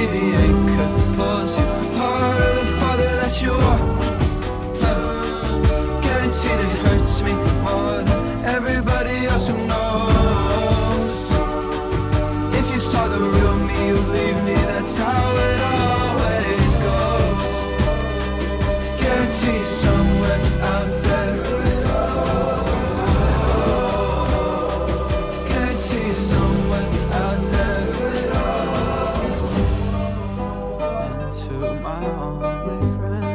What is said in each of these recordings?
see the anchor pulls you apart, or the father that you are. Guaranteed it hurts me more than everybody else who knows. If you saw the real me, you'd leave me, that's how it always goes. Guaranteed somewhere out there. Guaranteed somewhere out there. Into my only friend.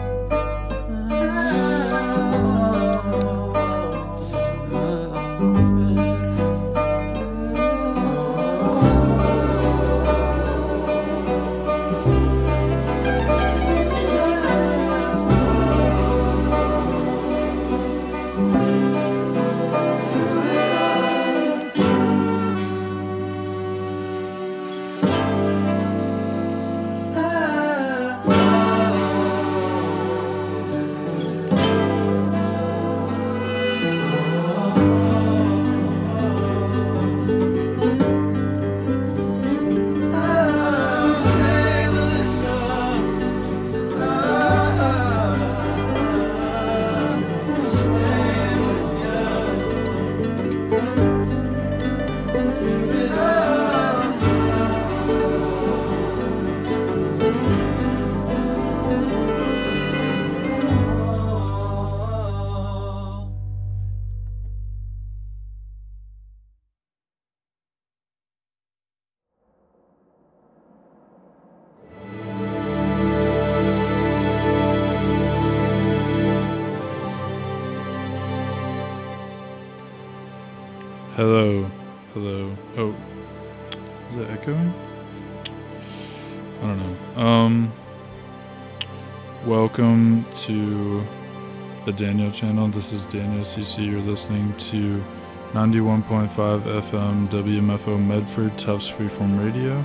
Hello. Hello. Oh. Is it echoing? I don't know. Welcome to the Daniel channel. This is Daniel CC. You're listening to 91.5 FM WMFO Medford Tufts Freeform Radio.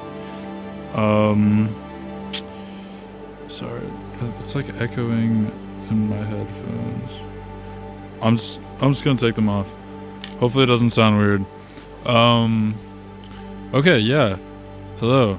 Sorry. It's like echoing in my headphones. I'm just gonna take them off. Hopefully it doesn't sound weird. Okay, yeah. Hello.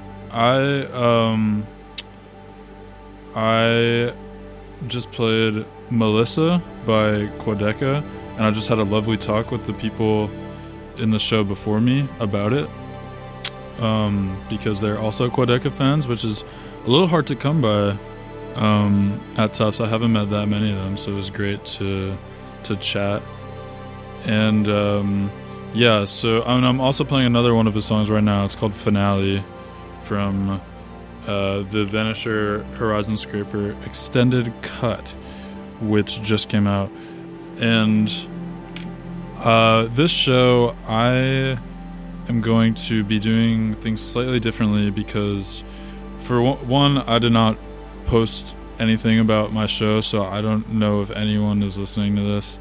I just played Melissa by Quadeca, and I just had a lovely talk with the people in the show before me about it. Because they're also Quadeca fans, which is a little hard to come by at Tufts. I haven't met that many of them, so it was great to chat. And yeah, so I'm also playing another one of his songs right now. It's called Finale from the Vanisher Horizon Scraper Extended Cut, which just came out. And this show, I am going to be doing things slightly differently because, for one, I did not post anything about my show, so I don't know if anyone is listening to this.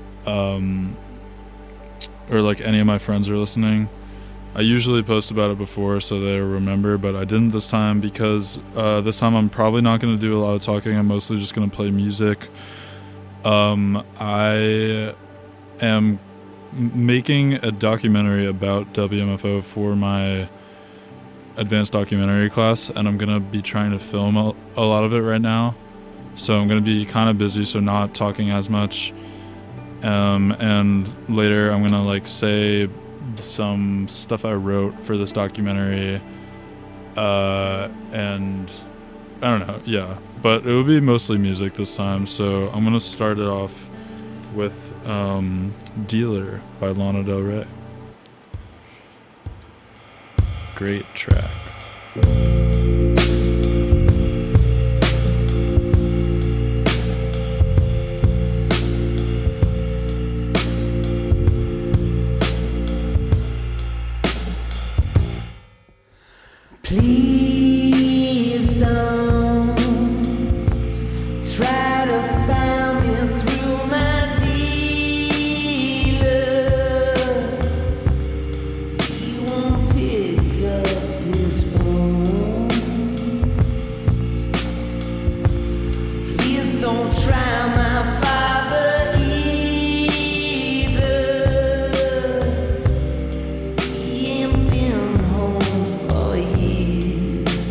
Or like any of my friends are listening. I usually post about it before so they remember, but I didn't this time because this time I'm probably not going to do a lot of talking. I'm mostly just going to play music. I am making a documentary about WMFO for my advanced documentary class, and I'm going to be trying to film a lot of it right now. So I'm going to be kind of busy, so not talking as much. And later I'm gonna like say some stuff I wrote for this documentary, and I don't know, yeah, but it will be mostly music this time. So I'm gonna start it off with Dealer by Lana Del Rey. Great track. Please don't try to find me through my dealer. He won't pick up his phone. Please don't try my father either. He ain't been home for years.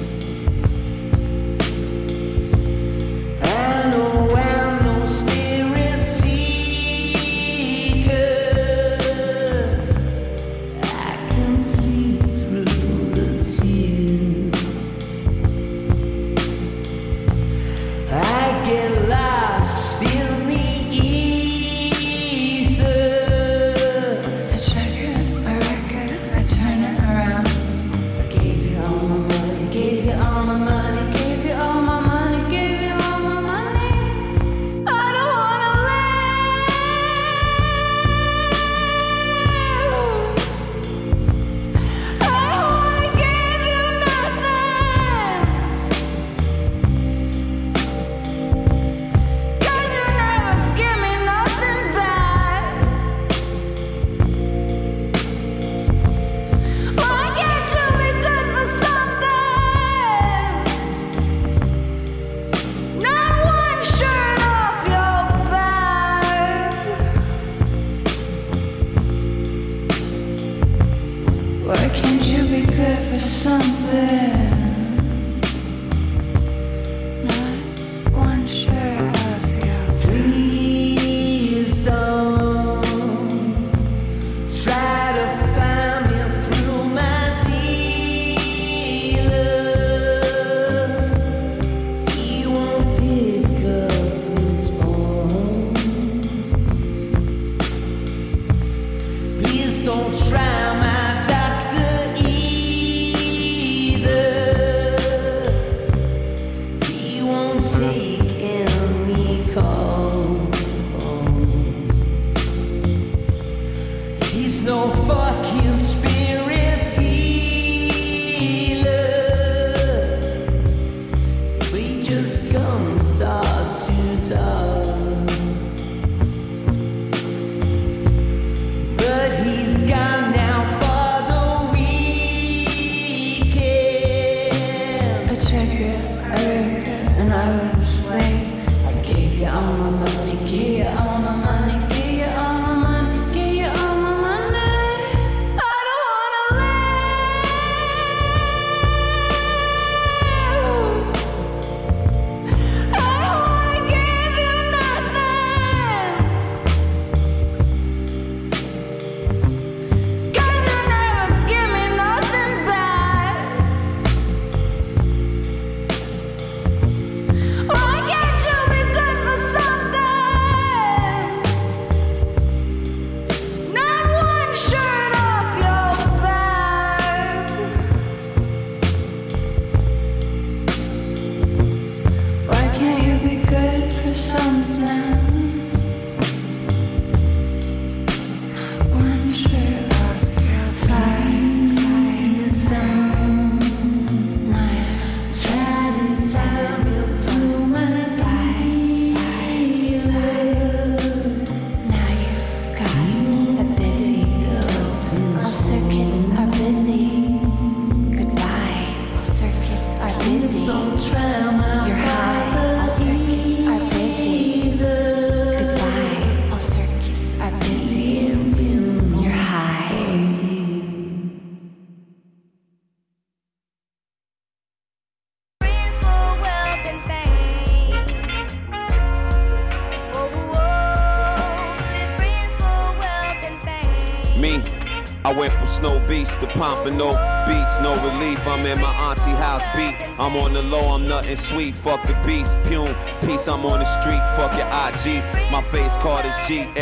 I went from Snow Beast to Pompano Beats, no relief, I'm in my auntie house beat. I'm on the low, I'm nothing sweet, fuck the beast, Pume, peace, I'm on the street, fuck your IG. My face card is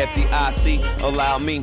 GFDIC, allow me.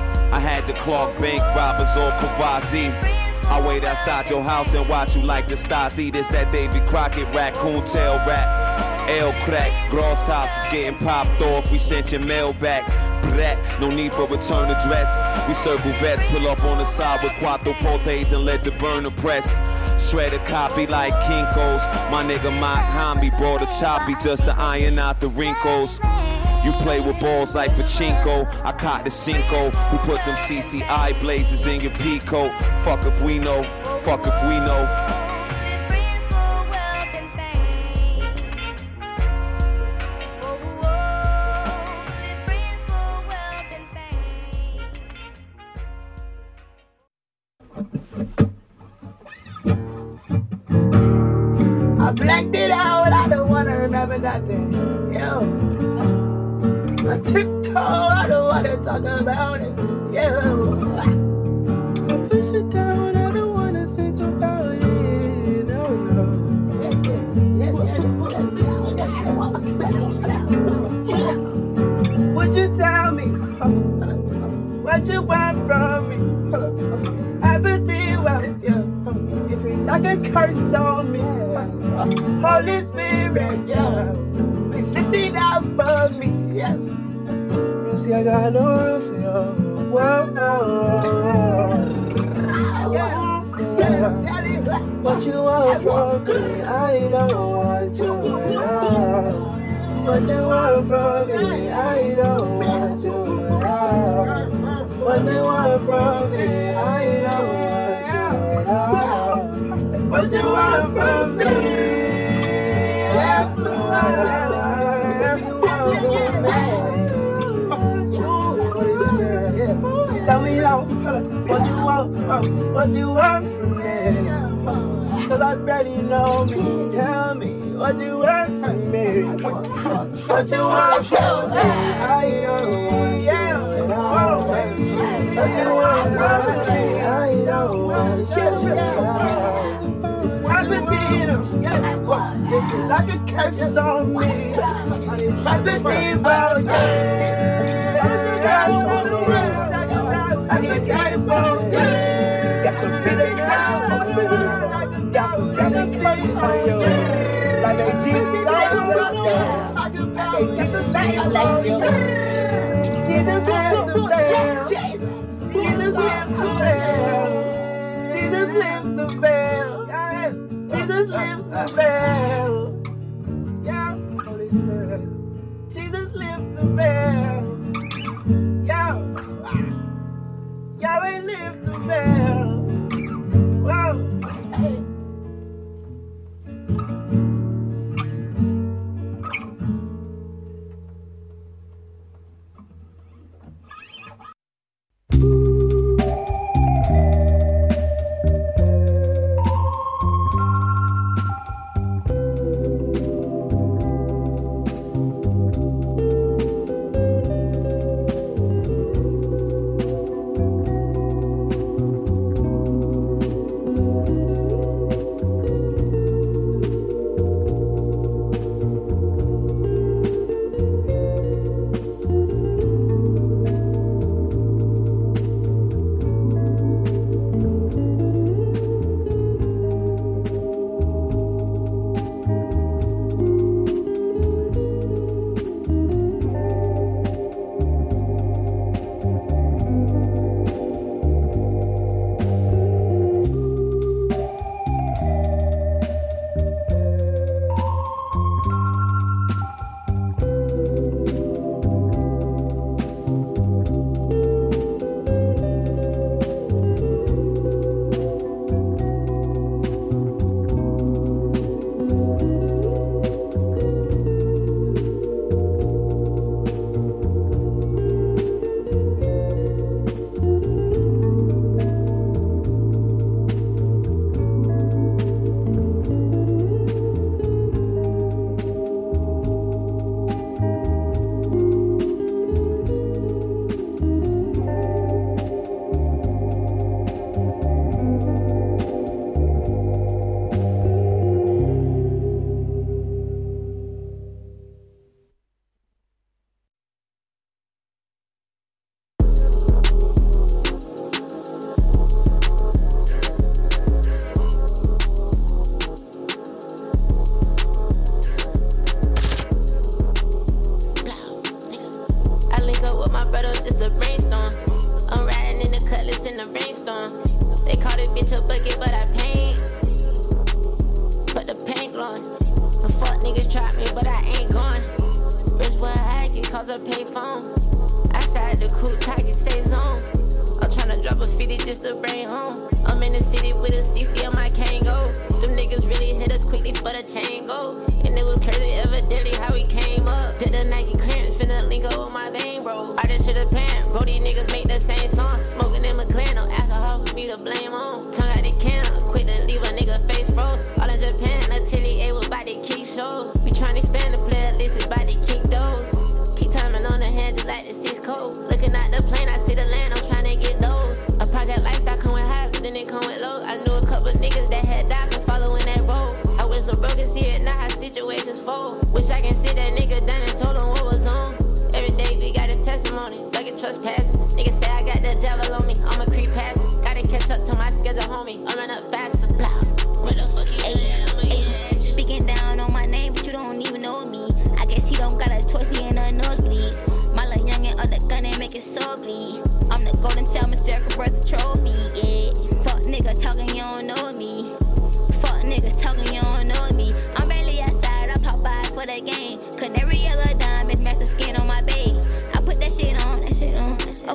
I had the Clark Bank robbers or Kavazi. I wait outside your house and watch you like the Stasi. This that Davy Crockett raccoon tail rap. L crack, gross tops is getting popped off. We sent your mail back. Brat, no need for return address. We circle vets, pull up on the side with cuatro potes and let the burner press. Shred a copy like Kinko's. My nigga Mike Hamby brought a choppy just to iron out the wrinkles. You play with balls like Pachinko. I caught the Cinco. Who put them CCI blazers in your Pico? Fuck if we know. Fuck if we know. I blanked it out, I don't wanna remember nothing. Yo, I tiptoe, I don't wanna talk about it. Yo, I push it down, I don't wanna think about it. No, no. Yes. Would you tell me what you want from me? Everything well, yeah. If you like a curse on me, Holy Spirit, yeah, please lift it out for me, yes. You see, I got no room for you. Whoa, yeah. Tell me what you want from me. I don't want you at all. What you want from me, I don't want you at all. What you want from me, I don't want you at all. What you want from me? Yeah. Tell me now, what you want from me? cause I bet you know me. Tell me what you want from me. What you want from me. I don't want you. What you want from me. I don't want you. I've been thinking, like a curse on me. I've been thinking about you. I need a guy about you. Got some big curse on me. Got some big curse on you. Like a Jesus like Jesus like you. Jesus left the veil. Jesus left the veil. Jesus left the veil. Jesus lift the veil. Yeah, Holy Spirit. Jesus lift the veil. Yeah, Yahweh lift the veil. Whoa. Canary yellow diamonds, massive skin on my babe. I put that shit on, that shit on, that shit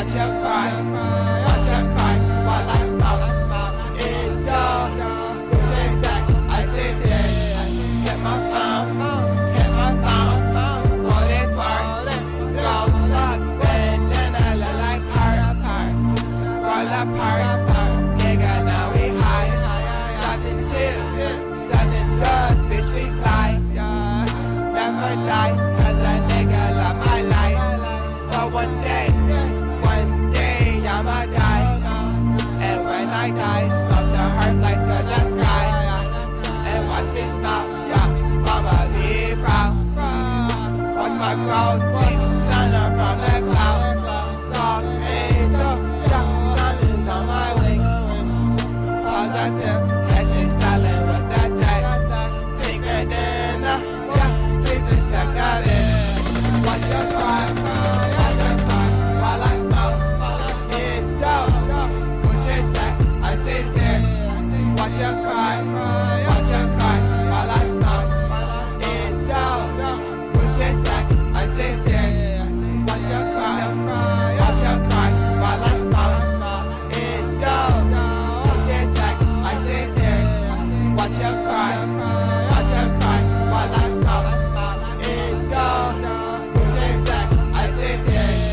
watch her cry while I smoke. I say tears, hit my phone, oh that's hard. Those slugs, bandana look like part, roll up part, nigga now we high. 7 tips, 7 dust, bitch we fly. Never die, cause a nigga love my life. But one day I'ma die. And when I die, smoke the heart lights to the sky. And watch me stop, yeah, mama be proud. Watch my gold teeth shine up from the clouds. Dog angel, yeah, diamonds on my wings. Positive, catch me styling with that tag. Bigger than yeah, please respect that bitch. Watch your cry while I smoke. In dope, put your text, I say tears. Watch your cry while I smoke. In dope, put your text, I say tears. Watch your cry while I smoke. In dope, put your text, I say tears. Watch your cry while I smoke. In dope, put your text, I say tears.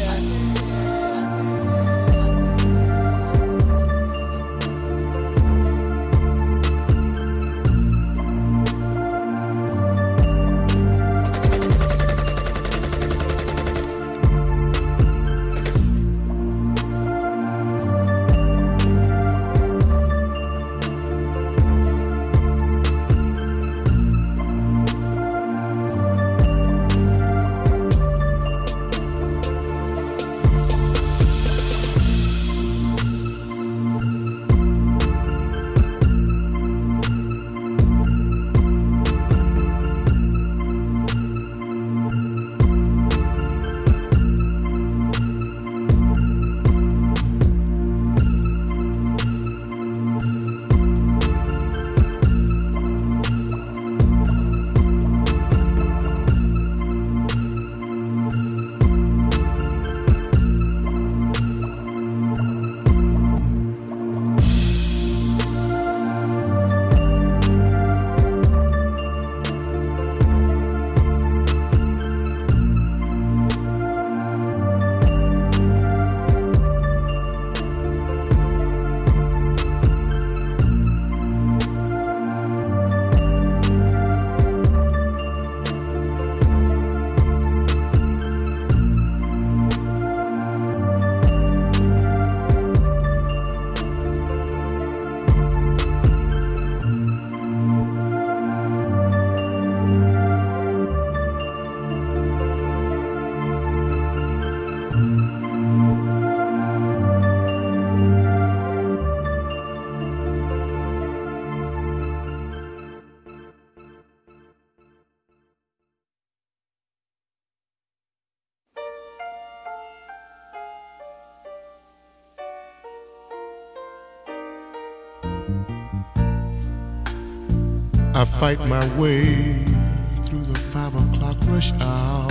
I fight my way through the 5 o'clock rush hour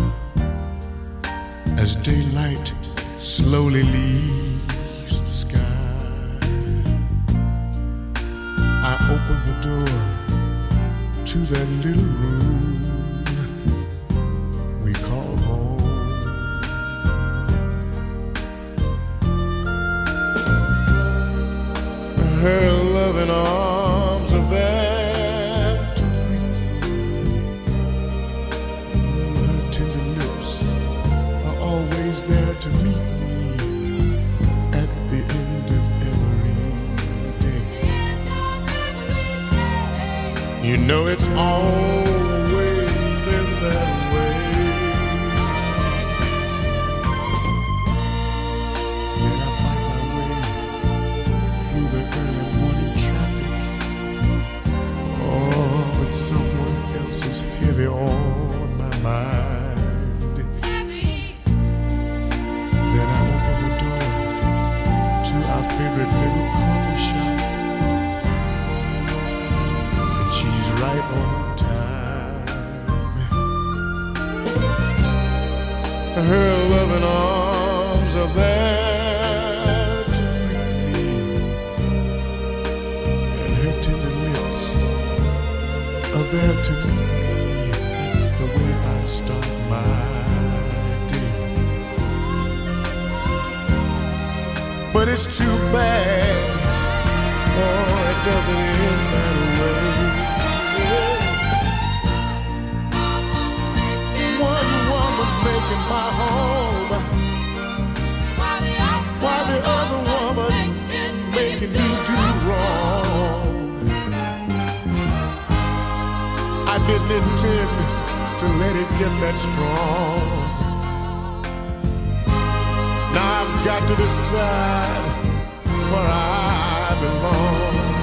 as daylight slowly leaves the sky. I open the door to that little room we call home. Her loving arms are there. To meet me at the end of every day. You know it's always been that way. Then I find my way through the early morning traffic. Oh, but someone else is heavy on my mind. Favorite little coffee shop, and she's right on time. Her loving arms are there That's the way I start my day. But it's too bad, oh, it doesn't end that way. One woman's making my home, while the other woman making me do wrong. I didn't intend to let it get that strong. Now I've got to decide where I belong.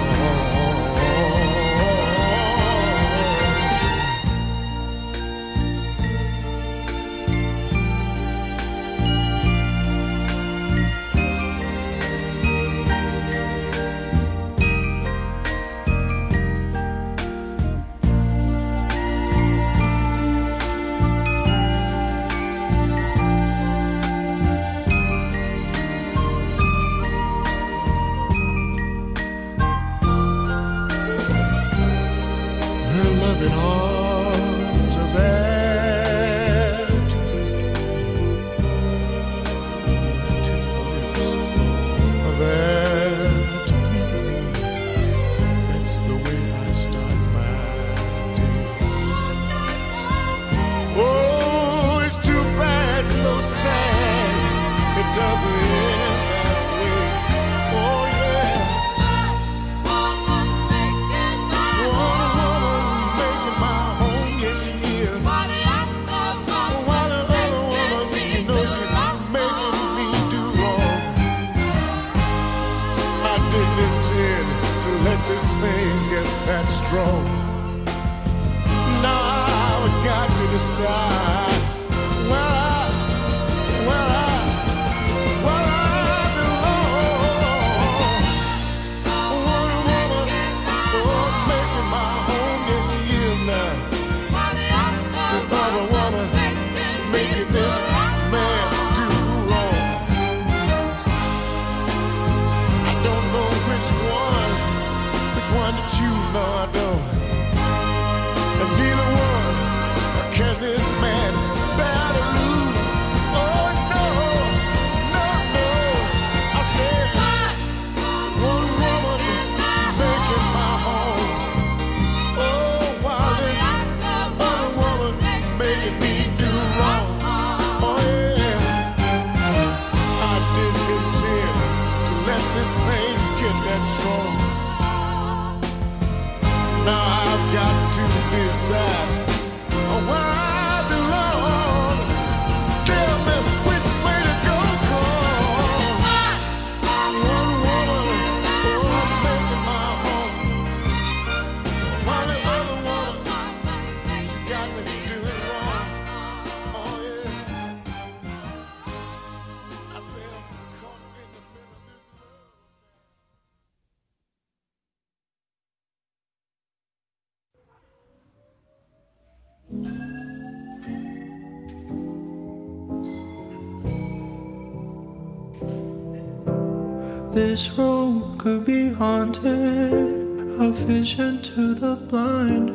This room could be haunted, a vision to the blind,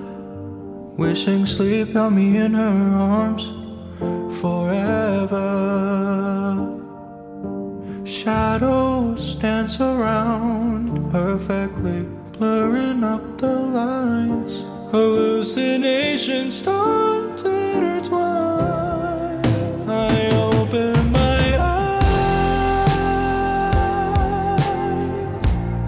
wishing sleep held me in her arms forever. Shadows dance around, perfectly blurring up the lines. Hallucinations start to intertwine. I open my eyes,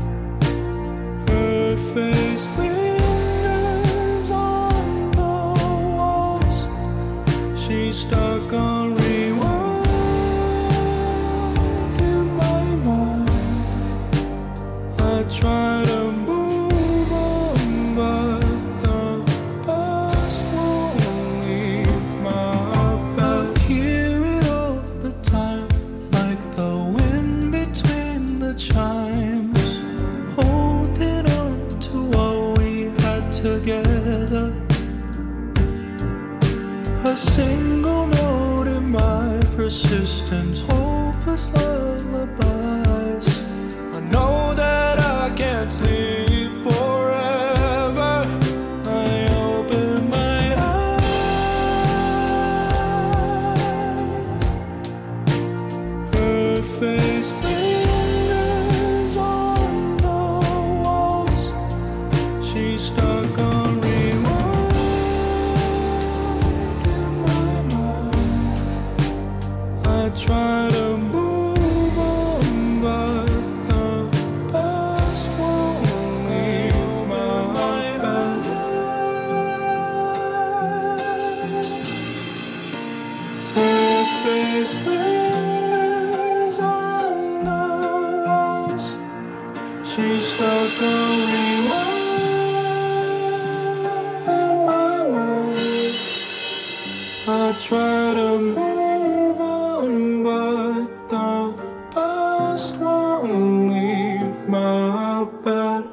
her face lingers on the walls. She's stuck on rewind in my mind. I try to move on, but the past won't leave my back. Hear it all the time, like the wind between the chimes, holding on to what we had together. A single note in my persistent, hopeless lullabies. I know that I can't sleep forever. I open There's fingers on the walls. She's stuck going on in my mind. I try to move on, but the past won't leave my bed.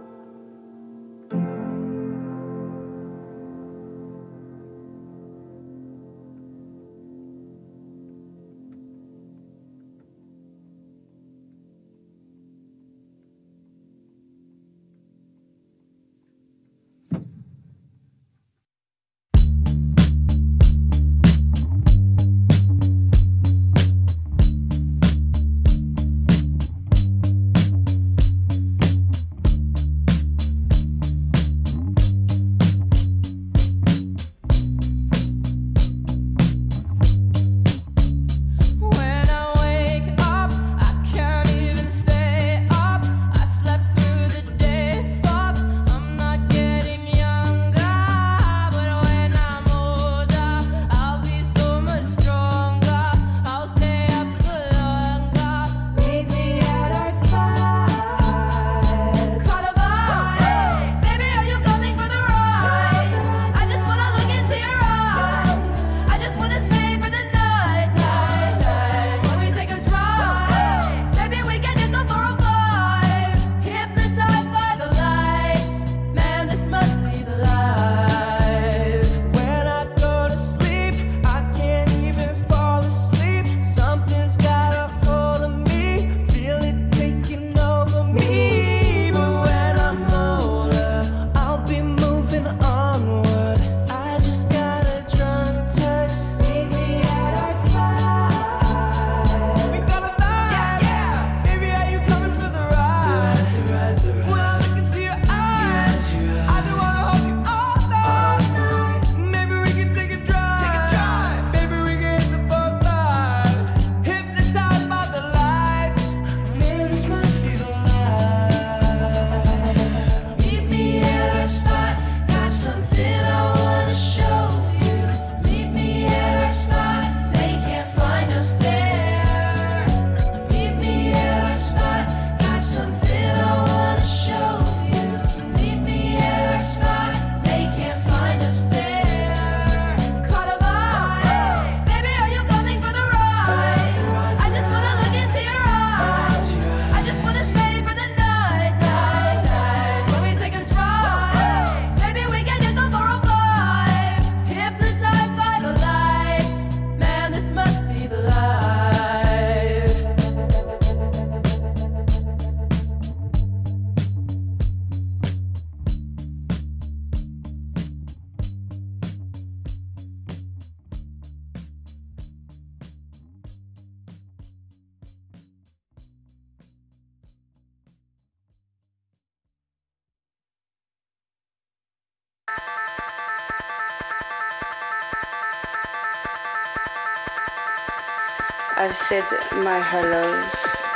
I've said my hellos.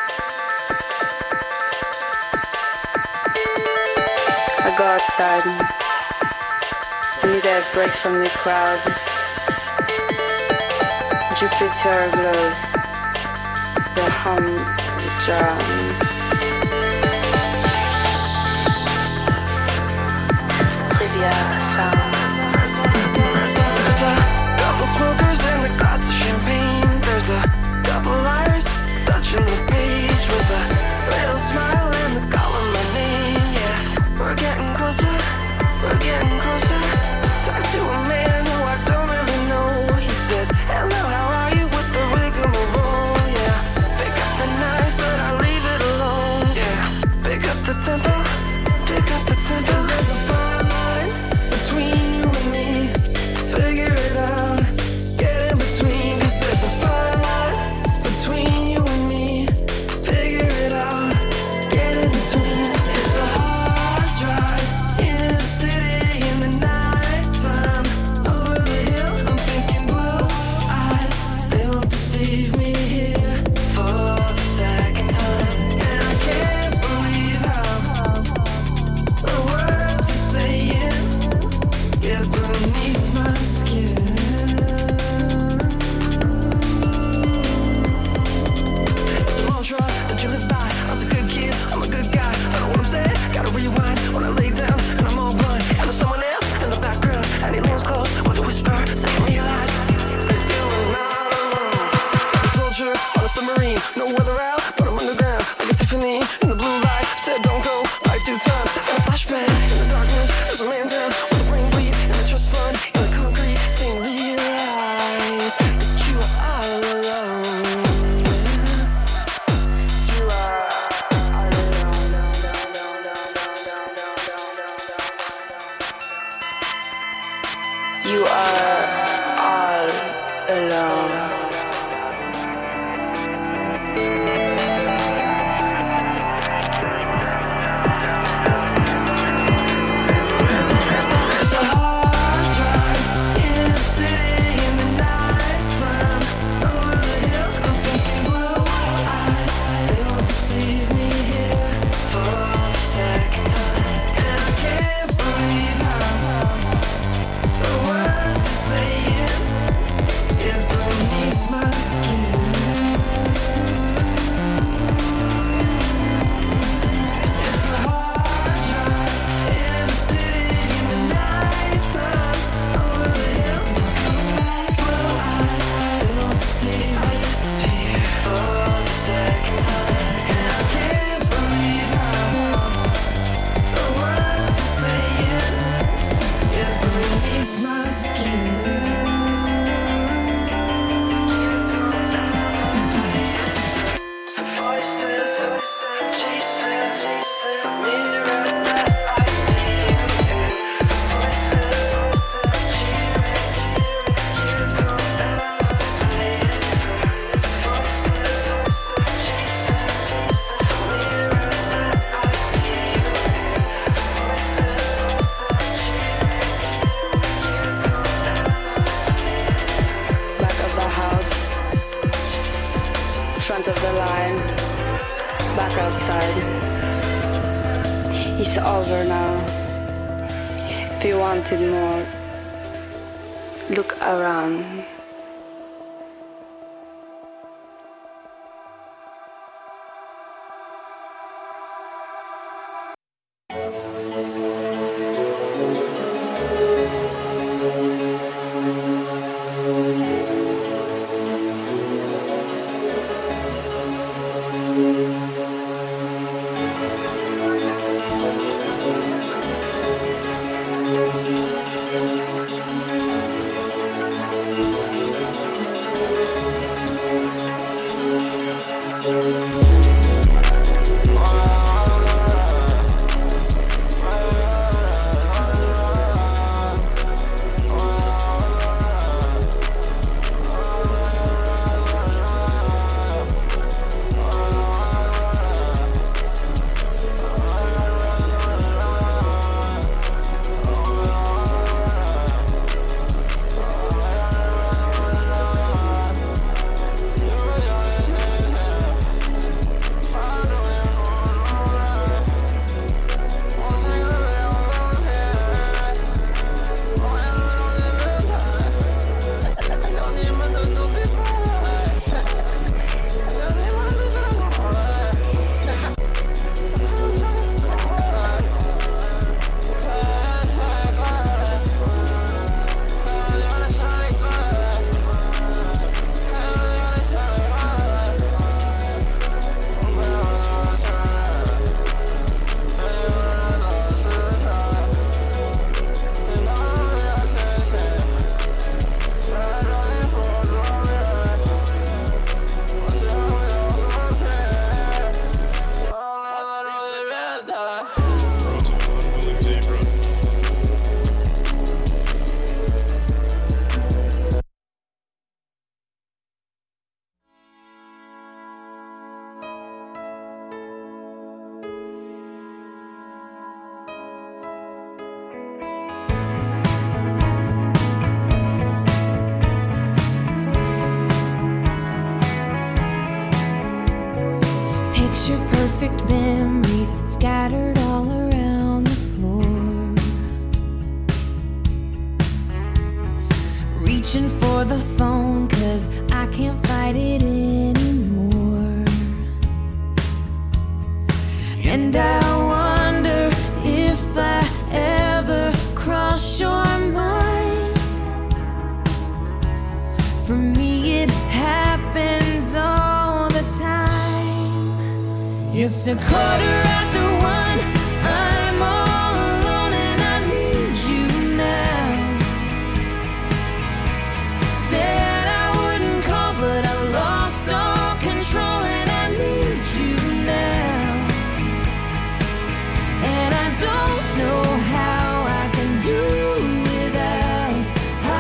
I go outside. I need a break from the crowd. Jupiter glows. The hum drums. Trivia sound. There's a couple smokers and a glass of champagne. There's a couple liars touching the page with a little smile and the call of my name. Yeah, we're getting closer, we're getting closer. Talk to a man who I don't really know. He says, hello, how are you, with the rigmarole. Yeah, pick up the knife but I leave it alone. Yeah, pick up the tempo, pick up the tempo. 'Cause there's a fine line between you and me. You are all alone. Front of the line, back outside. It's over now. If you wanted more, look around. Picture-perfect memories scattered all around the floor. Reaching for the phone 'cause I can't fight it anymore. And I wonder if I ever cross your mind. For me it happens all the time. It's 1:15. I'm all alone and I need you now. Said I wouldn't call, but I lost all control and I need you now. And I don't know how I can do without.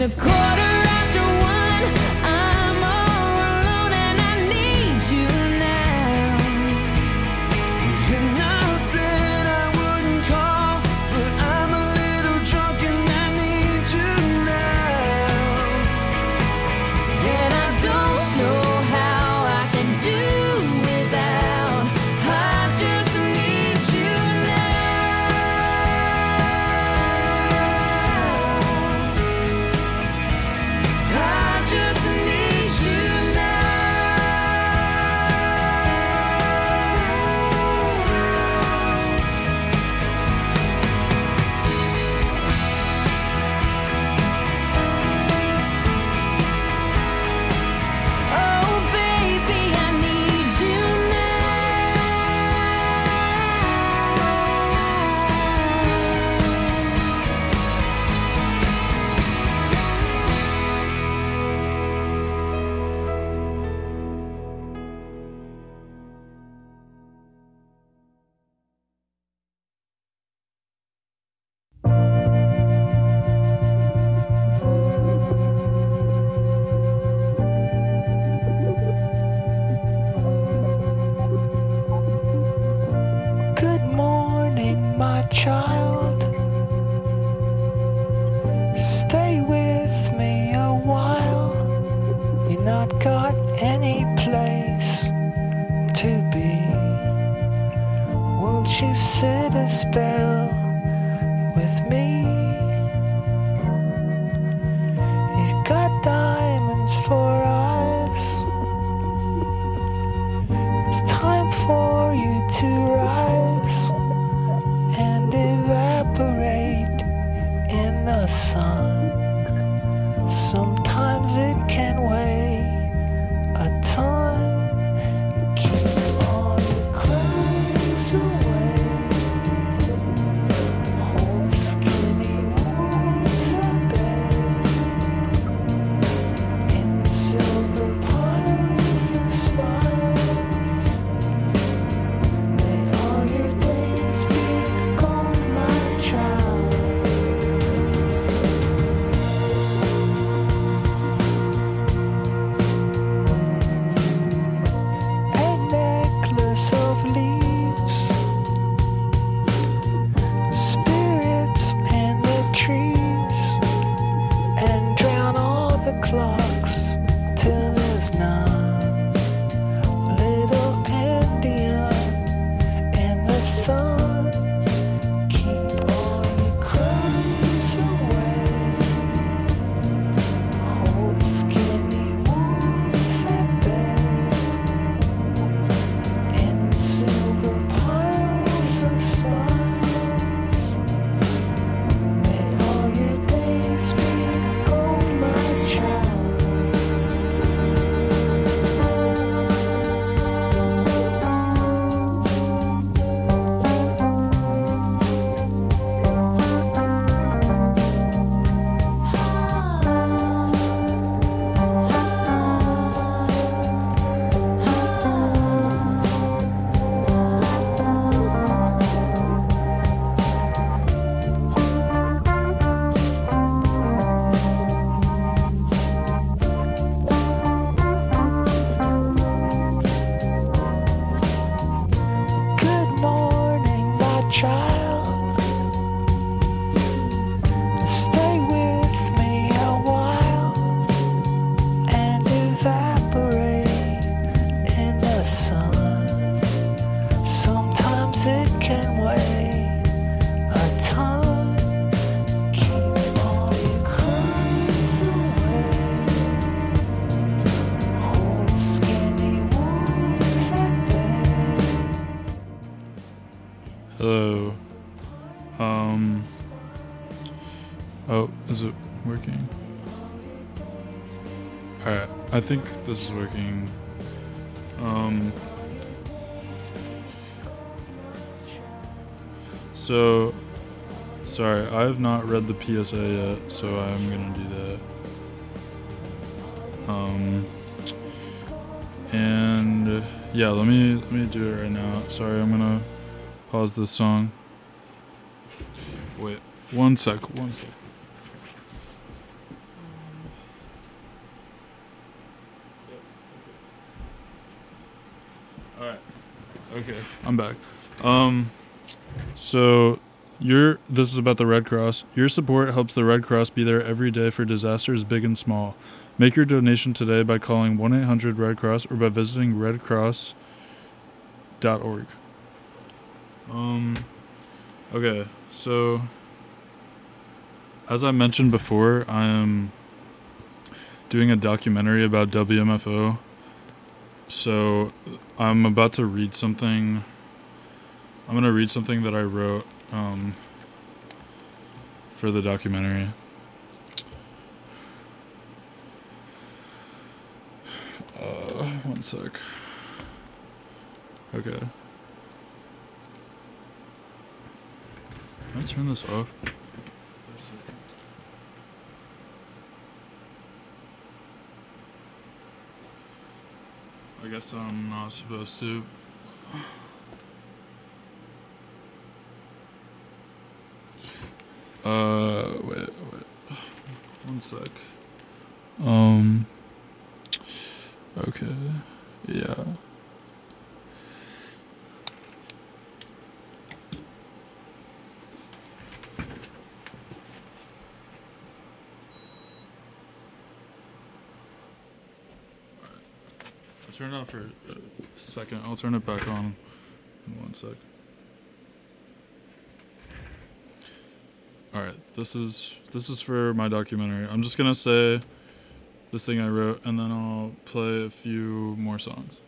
child. Stay with me a while. You're not got any place to be. Won't you sit a spell with me? You've got diamonds for eyes. It's time for you to rise and evaporate in the sun. Sometimes it can weigh a ton. Keep all your cries away. Hold skinny wounds at bay in silver piles and spires. May all your days be gold, my child. A necklace of leaves, spirits and the trees, and drown all the clocks till there's none. Little Indian in the sun, keep all your cries away. Hold skinny wounds at bay in silver piles of smiles. May all your days be gold, my child. Good morning, my child. Stay with me a while and evaporate in the sun. Sometimes it can weigh a ton. Keep all your cries away. Hold skinny wounds at bay. Hello. Oh, is it working? Alright, I think this is working. So, sorry, I have not read the PSA yet, so I'm gonna do that. And yeah, let me do it right now. Sorry, I'm gonna pause this song. Wait, one sec. Okay, I'm back. So this is about the Red Cross. Your support helps the Red Cross be there every day for disasters big and small. Make your donation today by calling 1-800-RED-CROSS or by visiting redcross.org. Okay, so as I mentioned before, I am doing a documentary about WMFO. So I'm about to read something. I'm going to read something that I wrote for the documentary. One sec. Okay. Can I turn this off? I guess I'm not supposed to. Wait. One sec. Okay. Yeah. I'll turn it off for a second. I'll turn it back on in 1 sec. Alright, this is for my documentary. I'm just gonna say this thing I wrote, and then I'll play a few more songs.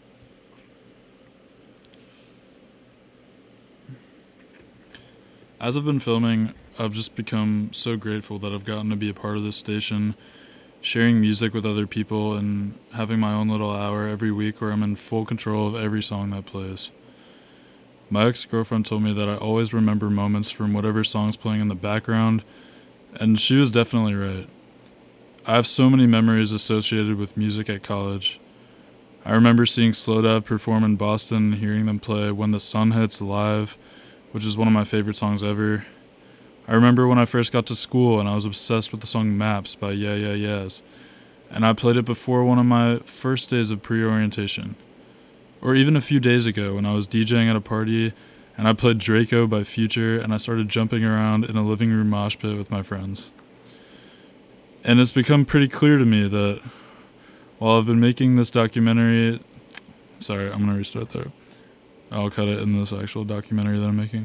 As I've been filming, I've just become so grateful that I've gotten to be a part of this station, sharing music with other people, and having my own little hour every week where I'm in full control of every song that plays. My ex-girlfriend told me that I always remember moments from whatever song's playing in the background, and she was definitely right. I have so many memories associated with music at college. I remember seeing Slowdive perform in Boston and hearing them play When the Sun Hits live, which is one of my favorite songs ever. I remember when I first got to school and I was obsessed with the song Maps by Yeah Yeah Yeahs, and I played it before one of my first days of pre-orientation. Or even a few days ago when I was DJing at a party and I played Draco by Future and I started jumping around in a living room mosh pit with my friends. And it's become pretty clear to me that while I've been making this documentary... Sorry, I'm going to restart there. I'll cut it in this actual documentary that I'm making.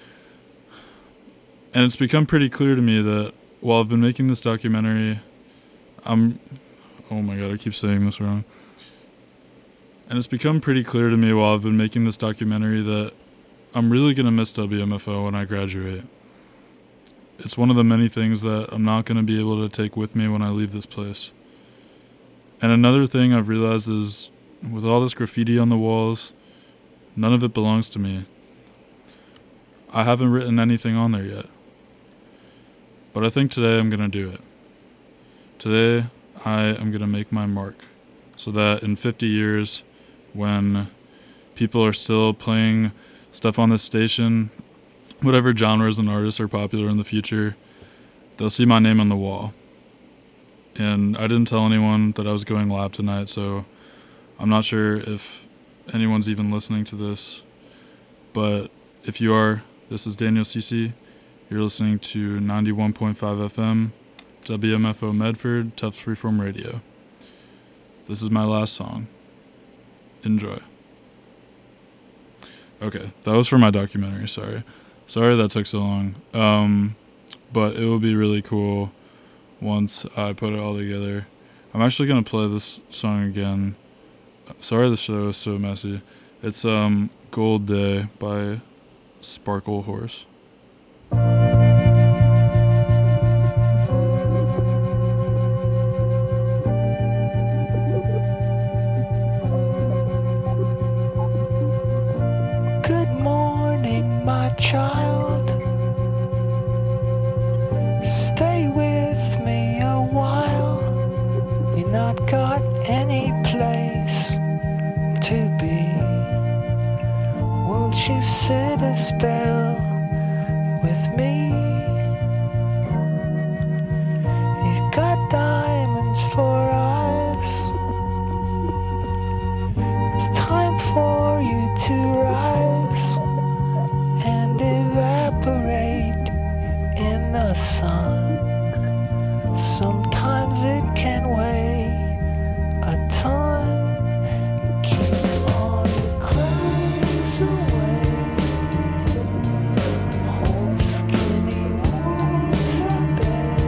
And it's become pretty clear to me that while I've been making this documentary, oh my god, I keep saying this wrong. And it's become pretty clear to me while I've been making this documentary that I'm really going to miss WMFO when I graduate. It's one of the many things that I'm not going to be able to take with me when I leave this place. And another thing I've realized is, with all this graffiti on the walls, none of it belongs to me. I haven't written anything on there yet. But I think today I'm going to do it. Today, I am going to make my mark, so that in 50 years, when people are still playing stuff on this station, whatever genres and artists are popular in the future, they'll see my name on the wall. And I didn't tell anyone that I was going live tonight, so I'm not sure if anyone's even listening to this. But if you are, this is Daniel Cece. You're listening to 91.5 FM, WMFO Medford, Tufts Freeform Radio. This is my last song. Enjoy. Okay, that was for my documentary, sorry. Sorry that took so long. But it will be really cool once I put it all together. I'm actually going to play this song again. Sorry the show is so messy. It's Gold Day by Sparkle Horse. Good morning, my child. Stay with me a while. We not got any place to be. Won't you sit a spell with me? You've got diamonds for eyes. It's time for you to rise. in the sun. Sometimes it can weigh a ton. Keep all your cries away. Hold skinny wounds at bay.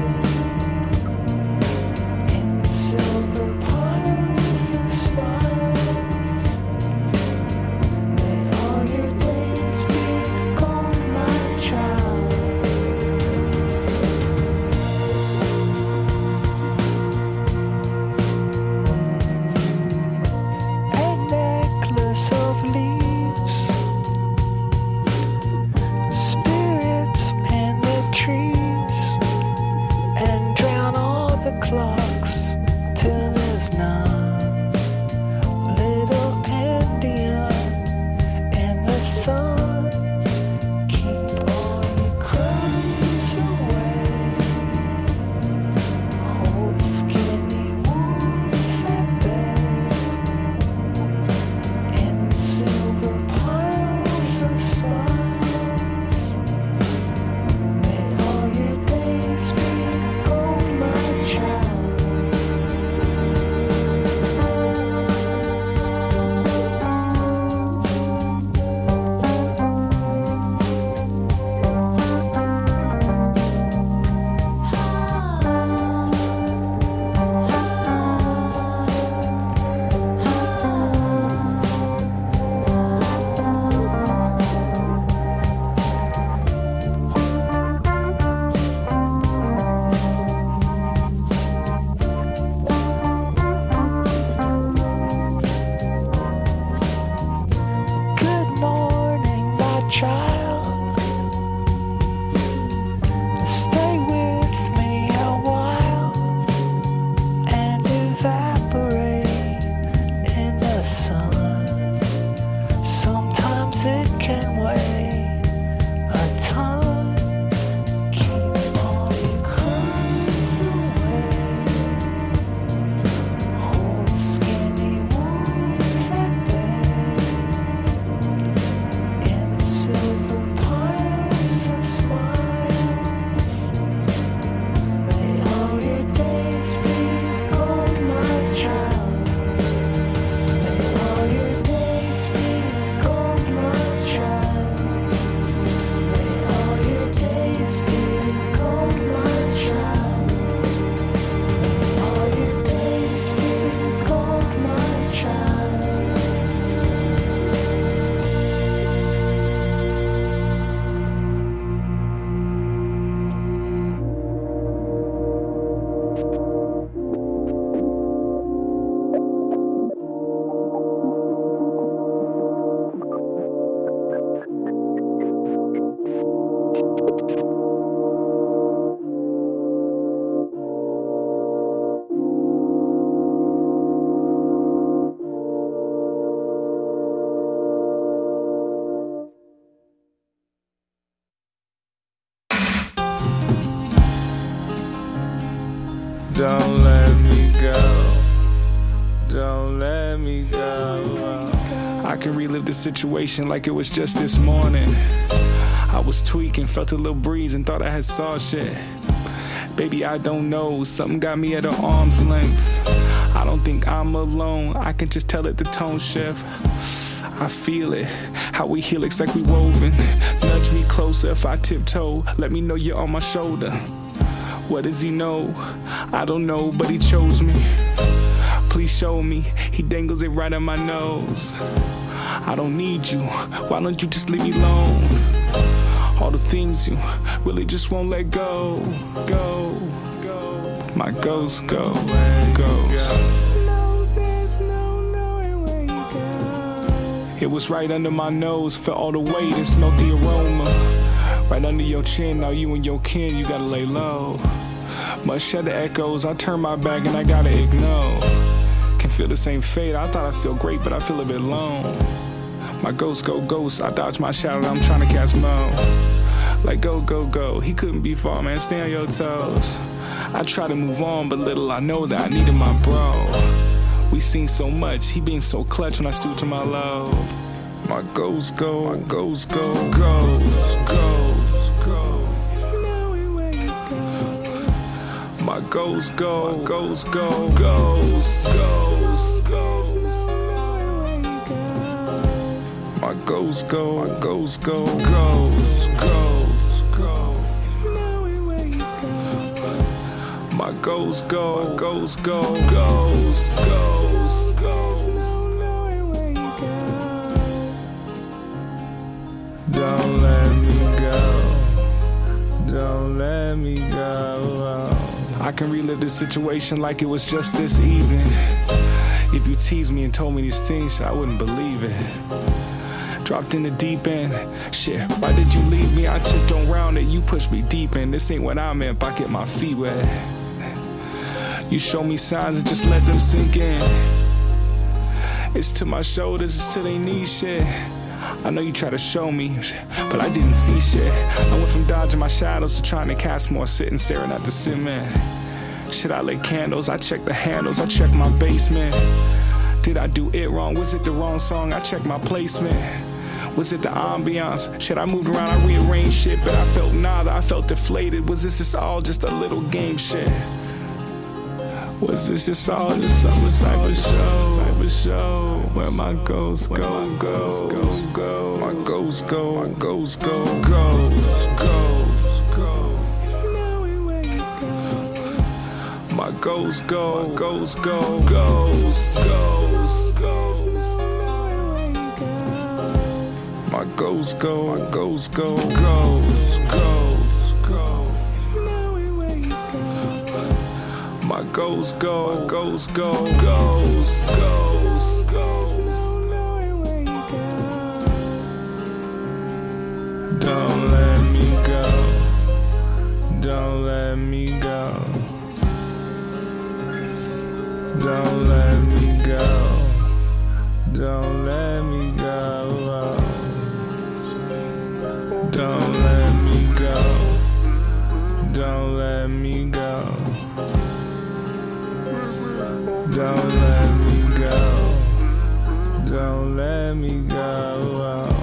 In silver piles and spires. May all your days be gold, my child. A necklace of leaves, spirits in the trees, and drown all the clocks till there's none. Little Indian in the sun, keep all your cries away. Hold skinny wounds at bay. In silver piles of smiles. May all your days be gold, my child. Good morning, my child. Stay with me a while and evaporate in the sun. Sometimes it can weigh a ton. Keep all your cries away. Hold skinny wounds at bay. In silver piles and smiles. May all your days be gold, my child. May all your days be gold, my child. May all your days be gold, my child. May all your days be gold, my child. Don't let me go. Don't let me go. I can relive the situation like it was just this morning. I was tweaking, felt a little breeze and thought I had saw shit. Baby, I don't know, something got me at an arm's length. I don't think I'm alone, I can just tell it the tone shift. I feel it, how we helix like we woven. Nudge me closer if I tiptoe, let me know you're on my shoulder. What does he know? I don't know, but he chose me. Please show me, he dangles it right on my nose. I don't need you, why don't you just leave me alone? All the things you really just won't let go. Go, go, my ghost go, go. No, there's no knowing where you go. It was right under my nose, felt all the weight and smelled the aroma. Right under your chin, now you and your kin, you gotta lay low. Must shed the echoes, I turn my back and I gotta ignore. Can feel the same fate, I thought I feel great, but I feel a bit alone. My ghost go ghost, I dodge my shadow, I'm trying to cast Mo. Like go, go, go, he couldn't be far, man, stay on your toes. I try to move on, but little I know that I needed my bro. We seen so much, he being so clutch when I stood to my love. My ghost go, my ghost go, goes, go. You know where you ghost go, ghost go, ghost, ghost, ghost. My ghost go, my ghost go, ghost, ghost, ghost. My ghost go, ghost go, ghost, ghost, ghost. Don't let me go. Don't let me go. I can relive this situation like it was just this evening. If you teased me and told me these things, I wouldn't believe it. Dropped in the deep end. Shit, why did you leave me? I tiptoed around it, you pushed me deep in. This ain't what I meant if I get my feet wet. You show me signs and just let them sink in. It's to my shoulders, it's to their knees, shit. I know you try to show me, but I didn't see shit. I went from dodging my shadows to trying to cast more, sitting staring at the cement. Shit, I lit candles, I checked the handles, I checked my basement. Did I do it wrong? Was it the wrong song? I checked my placement. Was it the ambiance? Shit, I moved around, I rearranged shit, but I felt nada, I felt deflated. Was this all just a little game shit? Was this just all just some type of show? Where my ghosts go, go, go, go. My ghosts go, my ghosts go, go, go, go. My ghosts go, ghosts go, ghosts, ghosts, ghosts. My ghosts go, my ghosts go, ghosts, ghosts, ghosts. My ghosts go, ghosts go, ghosts, ghosts, ghosts. Don't let me go. Don't let me go. Don't let me go. Don't let me go. Don't let me go. Don't let me go. Don't let me go. Don't let me go.